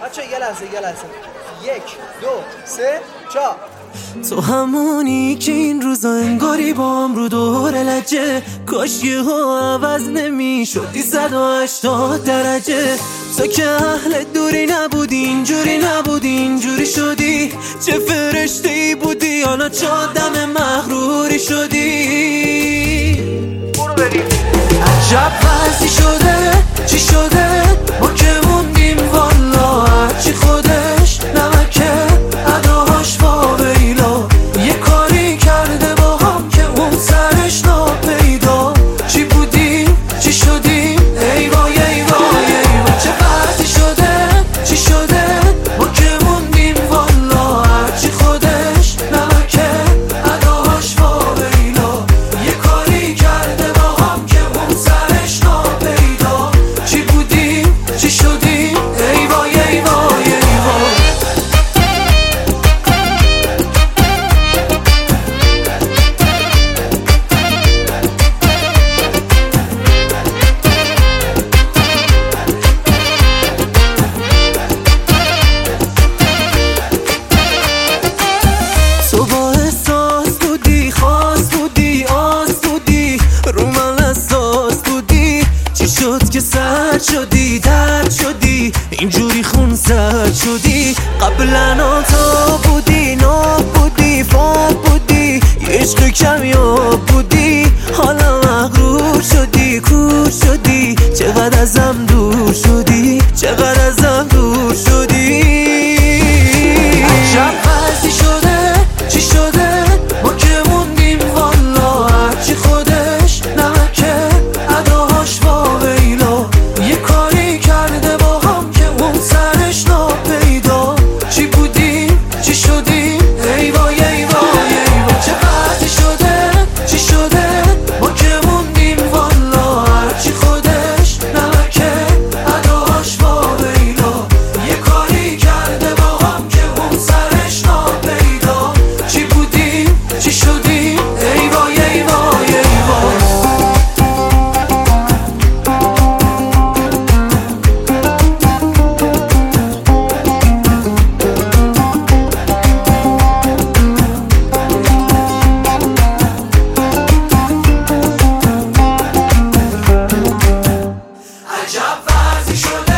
بچه یه لحظه 1 2 3 4. تو همونی که این روزا انگاری با هم رو دور لجه، کاش یه ها عوض نمی شدی 180 درجه. تو که اهل دوری نبودی، اینجوری نبودی، اینجوری شدی. چه فرشته ای بودی، حالا چه آدم مغروری شدی. برو بریم. عجب وضعی شده، چی شده؟ ما که موندیم والا، هرچی خودش نمکه اداهاش واویلا. یه کاری کرده با هم که اون سرش ناپیدا. چی بودیم، چی شدیم، ای وای ای وای ای وای. چه وضعی شده، چی شده؟ ما که موندیم والا، هرچی خودش نمکه اداهاش واویلا. یه کاری کرده با هم که اون سرش ناپیدا. چی بودیم، چی شدیم، ای وای ای وای ای وای. تو با احساس بودی، خاص بودی، آس بودی، رو من اساس بودی. چی شد که سرد شدی، درد شدی، اینجوری خون سرد شدی. قبلا تا بودی، ناب بودی، فاب بودی، یه عشق کمیاب بودی. حالا مغرور شدی، کور شدی، چقدر ازم دور شدی، چقدر ازم دور شدی. عجب وضعی شده، چی شده؟ ما که موندیم والا، هرچی خودش نمکه اداهاش واویلا. یه کاری کرده با هم که اون سرش ناپیدا. چی بودیم، چی شدیم، ای وای ای وای ای وای. چه وضعی شده، چی شده؟ ما که موندیم والا، هرچی خودش نمکه اداهاش واویلا. یه کاری کرده با هم که اون سرش ناپیدا. چی بودیم، چی شدیم، ای وای ای وای ای وای. عجب وضعی شده.